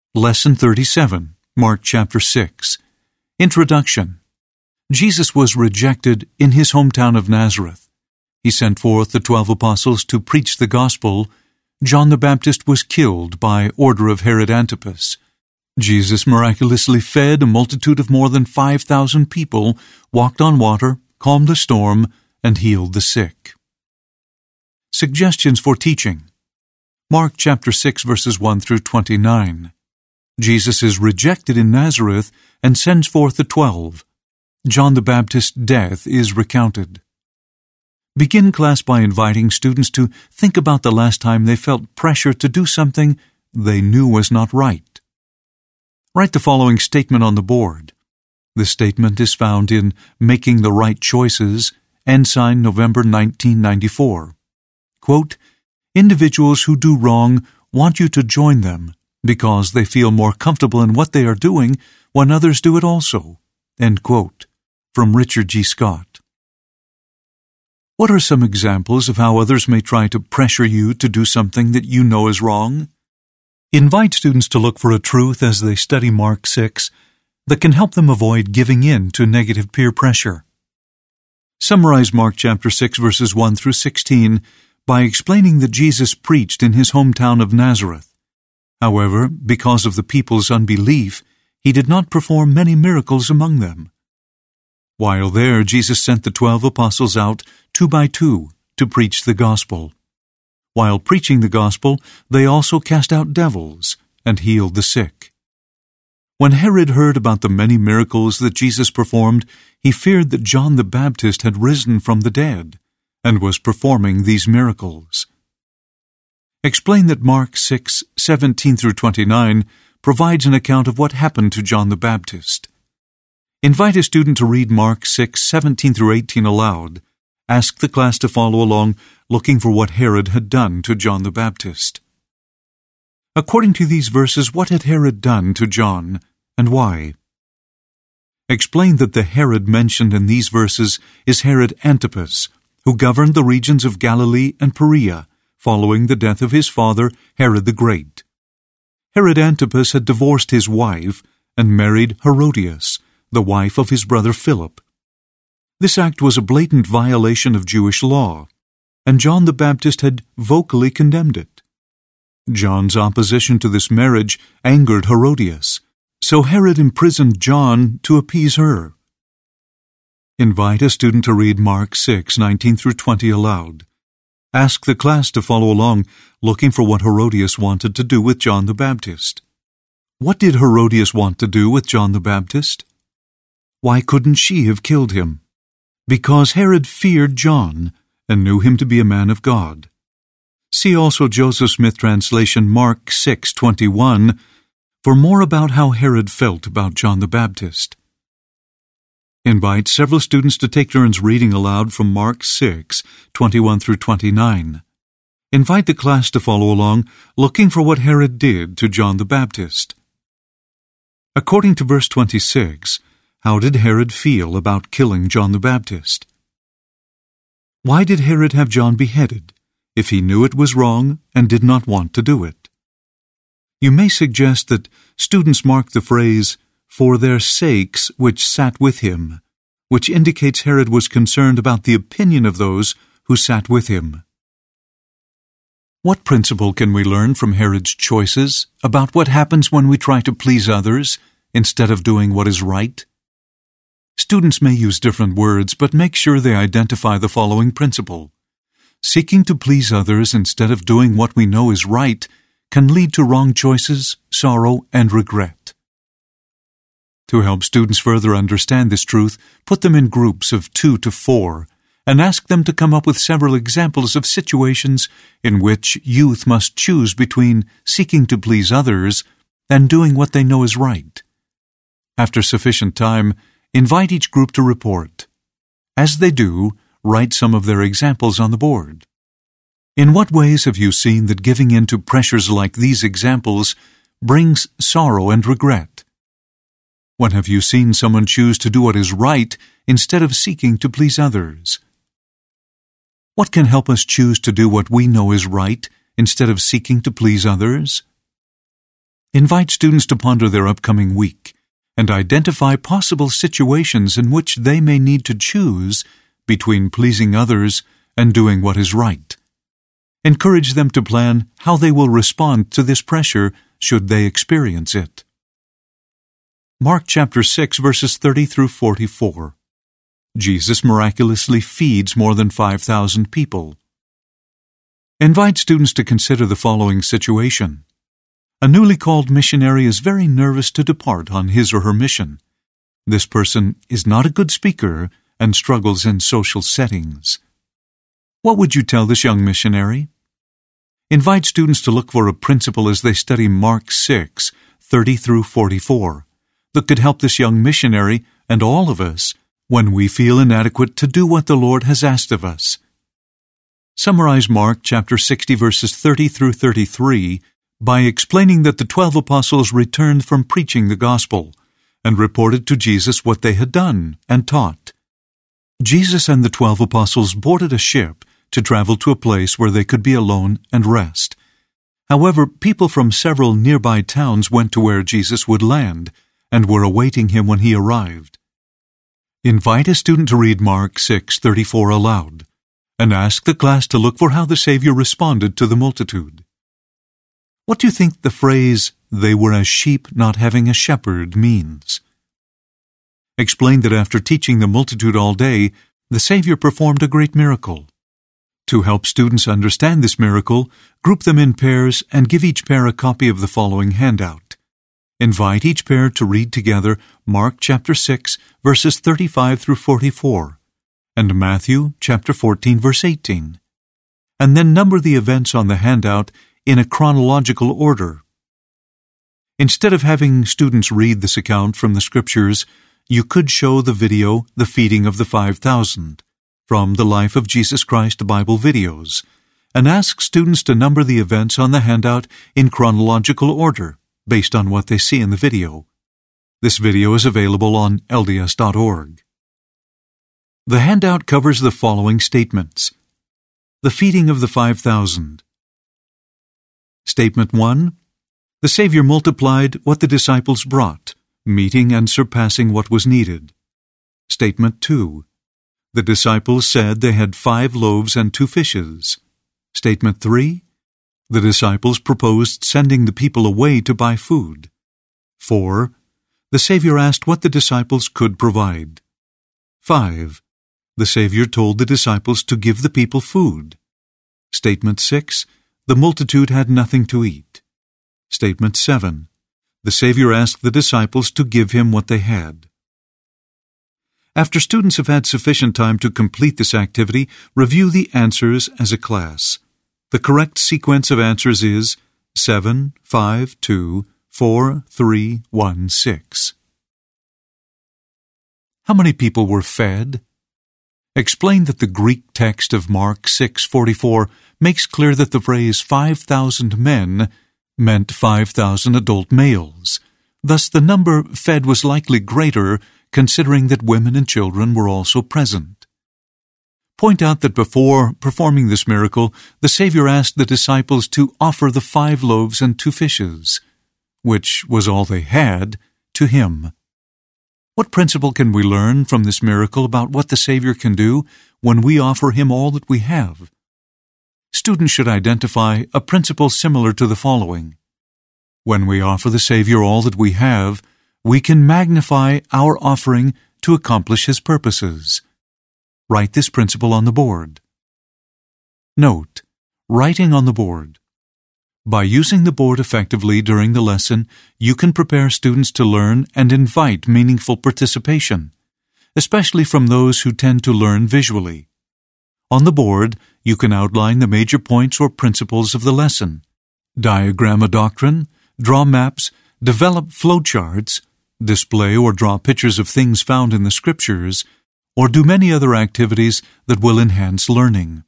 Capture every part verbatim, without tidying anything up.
Lesson thirty-seven, Mark chapter six. Introduction. Jesus was rejected in his hometown of Nazareth. He sent forth the twelve apostles to preach the gospel. John the Baptist was killed by order of Herod Antipas. Jesus miraculously fed a multitude of more than five thousand people, walked on water, calmed the storm, and healed the sick. Suggestions for teaching. Mark chapter six verses one through twenty-nine. Jesus is rejected in Nazareth and sends forth the twelve. John the Baptist's death is recounted. Begin class by inviting students to think about the last time they felt pressure to do something they knew was not right. Write the following statement on the board. This statement is found in Making the Right Choices, Ensign, November nineteen ninety-four. Quote, "Individuals who do wrong want you to join them because they feel more comfortable in what they are doing when others do it also." End quote. From Richard G. Scott. What are some examples of how others may try to pressure you to do something that you know is wrong? Invite students to look for a truth as they study Mark six that can help them avoid giving in to negative peer pressure. Summarize Mark chapter six verses one through sixteen by explaining that Jesus preached in his hometown of Nazareth. However, because of the people's unbelief, he did not perform many miracles among them. While there, Jesus sent the twelve apostles out two by two to preach the gospel. While preaching the gospel, they also cast out devils and healed the sick. When Herod heard about the many miracles that Jesus performed, he feared that John the Baptist had risen from the dead and was performing these miracles. Explain that Mark six, seventeen through twenty-nine provides an account of what happened to John the Baptist. Invite a student to read Mark six, seventeen through eighteen aloud. Ask the class to follow along, looking for what Herod had done to John the Baptist. According to these verses, what had Herod done to John, and why? Explain that the Herod mentioned in these verses is Herod Antipas, who governed the regions of Galilee and Perea, following the death of his father, Herod the Great. Herod Antipas had divorced his wife and married Herodias, the wife of his brother Philip. This act was a blatant violation of Jewish law, and John the Baptist had vocally condemned it. John's opposition to this marriage angered Herodias, so Herod imprisoned John to appease her. Invite a student to read Mark six, nineteen through twenty aloud. Ask the class to follow along, looking for what Herodias wanted to do with John the Baptist. What did Herodias want to do with John the Baptist? Why couldn't she have killed him? Because Herod feared John and knew him to be a man of God. See also Joseph Smith translation Mark six, twenty-one for more about how Herod felt about John the Baptist. Invite several students to take turns reading aloud from Mark six, twenty-one through twenty-nine. Invite the class to follow along, looking for what Herod did to John the Baptist. According to verse twenty-six, how did Herod feel about killing John the Baptist? Why did Herod have John beheaded, if he knew it was wrong and did not want to do it? You may suggest that students mark the phrase, "for their sakes which sat with him," which indicates Herod was concerned about the opinion of those who sat with him. What principle can we learn from Herod's choices about what happens when we try to please others instead of doing what is right? Students may use different words, but make sure they identify the following principle. Seeking to please others instead of doing what we know is right can lead to wrong choices, sorrow, and regret. To help students further understand this truth, put them in groups of two to four and ask them to come up with several examples of situations in which youth must choose between seeking to please others and doing what they know is right. After sufficient time, invite each group to report. As they do, write some of their examples on the board. In what ways have you seen that giving in to pressures like these examples brings sorrow and regret? When have you seen someone choose to do what is right instead of seeking to please others? What can help us choose to do what we know is right instead of seeking to please others? Invite students to ponder their upcoming week and identify possible situations in which they may need to choose between pleasing others and doing what is right. Encourage them to plan how they will respond to this pressure should they experience it. Mark chapter six, verses thirty through forty-four. Jesus miraculously feeds more than five thousand people. Invite students to consider the following situation. A newly called missionary is very nervous to depart on his or her mission. This person is not a good speaker and struggles in social settings. What would you tell this young missionary? Invite students to look for a principle as they study Mark six, thirty through forty-four, that could help this young missionary and all of us when we feel inadequate to do what the Lord has asked of us. Summarize Mark chapter sixty, verses thirty through thirty-three by explaining that the twelve apostles returned from preaching the gospel and reported to Jesus what they had done and taught. Jesus and the twelve apostles boarded a ship to travel to a place where they could be alone and rest. However, people from several nearby towns went to where Jesus would land and were awaiting him when he arrived. Invite a student to read Mark six thirty-four aloud and ask the class to look for how the Savior responded to the multitude. What do you think the phrase, "they were as sheep not having a shepherd," means? Explain that after teaching the multitude all day, the Savior performed a great miracle. To help students understand this miracle, group them in pairs and give each pair a copy of the following handout. Invite each pair to read together Mark chapter six, verses thirty-five through forty-four, and Matthew chapter fourteen, verse eighteen, and then number the events on the handout in a chronological order. Instead of having students read this account from the Scriptures, you could show the video, The Feeding of the Five Thousand, from the Life of Jesus Christ Bible videos, and ask students to number the events on the handout in chronological order, based on what they see in the video. This video is available on L D S dot org. The handout covers the following statements. The feeding of the five thousand. Statement one. The Savior multiplied what the disciples brought, meeting and surpassing what was needed. Statement two. The disciples said they had five loaves and two fishes. Statement three. The disciples proposed sending the people away to buy food. four. The Savior asked what the disciples could provide. five. The Savior told the disciples to give the people food. Statement six. The multitude had nothing to eat. Statement seven. The Savior asked the disciples to give him what they had. After students have had sufficient time to complete this activity, review the answers as a class. The correct sequence of answers is seven, five, two, four, three, one, six. How many people were fed? Explain that the Greek text of Mark six forty-four makes clear that the phrase five thousand men meant five thousand adult males. Thus the number fed was likely greater, considering that women and children were also present. Point out that before performing this miracle, the Savior asked the disciples to offer the five loaves and two fishes, which was all they had, to him. What principle can we learn from this miracle about what the Savior can do when we offer him all that we have? Students should identify a principle similar to the following. When we offer the Savior all that we have, we can magnify our offering to accomplish his purposes. Write this principle on the board. Note: writing on the board. By using the board effectively during the lesson, you can prepare students to learn and invite meaningful participation, especially from those who tend to learn visually. On the board, you can outline the major points or principles of the lesson, diagram a doctrine, draw maps, develop flowcharts, display or draw pictures of things found in the Scriptures, or do many other activities that will enhance learning.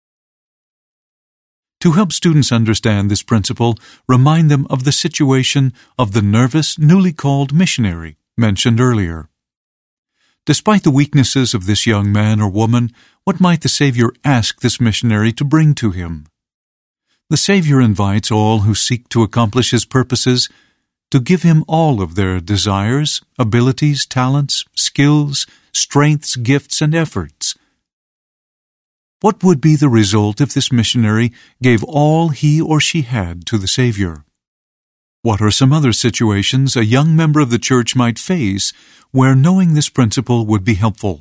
To help students understand this principle, remind them of the situation of the nervous, newly called missionary mentioned earlier. Despite the weaknesses of this young man or woman, what might the Savior ask this missionary to bring to him? The Savior invites all who seek to accomplish his purposes to give him all of their desires, abilities, talents, skills, strengths, gifts, and efforts. What would be the result if this missionary gave all he or she had to the Savior? What are some other situations a young member of the church might face where knowing this principle would be helpful?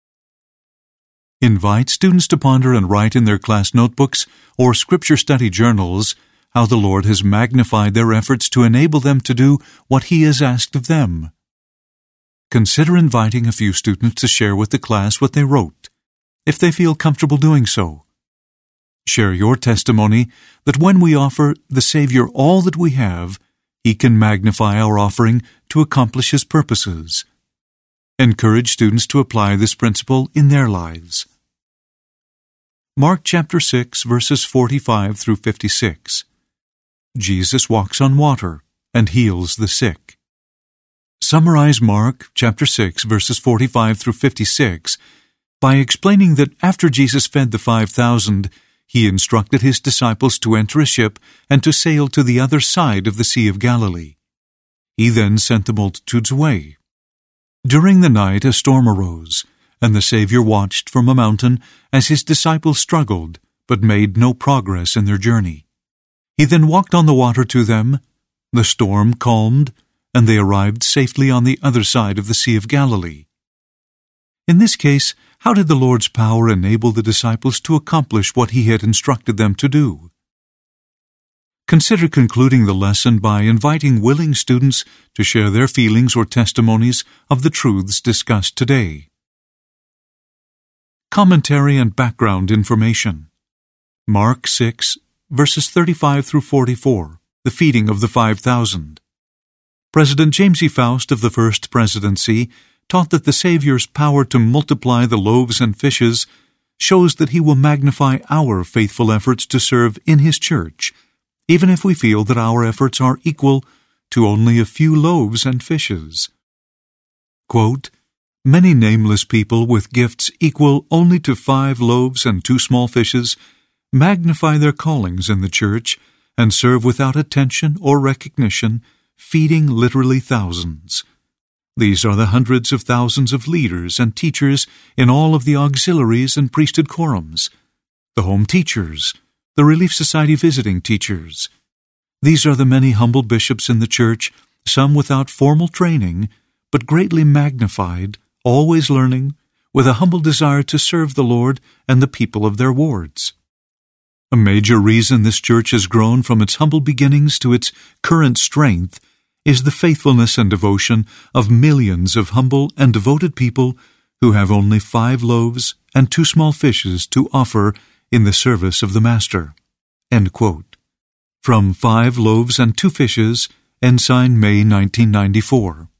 Invite students to ponder and write in their class notebooks or scripture study journals how the Lord has magnified their efforts to enable them to do what He has asked of them. Consider inviting a few students to share with the class what they wrote, if they feel comfortable doing so. Share your testimony that when we offer the Savior all that we have, He can magnify our offering to accomplish His purposes. Encourage students to apply this principle in their lives. Mark chapter six, verses forty-five through fifty-six. Jesus walks on water and heals the sick. Summarize Mark chapter six, verses forty-five through fifty-six by explaining that after Jesus fed the five thousand, He instructed His disciples to enter a ship and to sail to the other side of the Sea of Galilee. He then sent the multitudes away. During the night a storm arose, and the Savior watched from a mountain as His disciples struggled, but made no progress in their journey. He then walked on the water to them, the storm calmed, and they arrived safely on the other side of the Sea of Galilee. In this case, how did the Lord's power enable the disciples to accomplish what He had instructed them to do? Consider concluding the lesson by inviting willing students to share their feelings or testimonies of the truths discussed today. Commentary and background information. Mark six, verses thirty-five through forty-four, the feeding of the five thousand. President James E. Faust of the First Presidency taught that the Savior's power to multiply the loaves and fishes shows that He will magnify our faithful efforts to serve in His church, even if we feel that our efforts are equal to only a few loaves and fishes. Quote, "Many nameless people with gifts equal only to five loaves and two small fishes magnify their callings in the church and serve without attention or recognition, feeding literally thousands. These are the hundreds of thousands of leaders and teachers in all of the auxiliaries and priesthood quorums, the home teachers, the Relief Society visiting teachers. These are the many humble bishops in the church, some without formal training, but greatly magnified, always learning, with a humble desire to serve the Lord and the people of their wards. A major reason this church has grown from its humble beginnings to its current strength is the faithfulness and devotion of millions of humble and devoted people who have only five loaves and two small fishes to offer in the service of the Master." End quote. From Five Loaves and Two Fishes, Ensign, May nineteen ninety-four.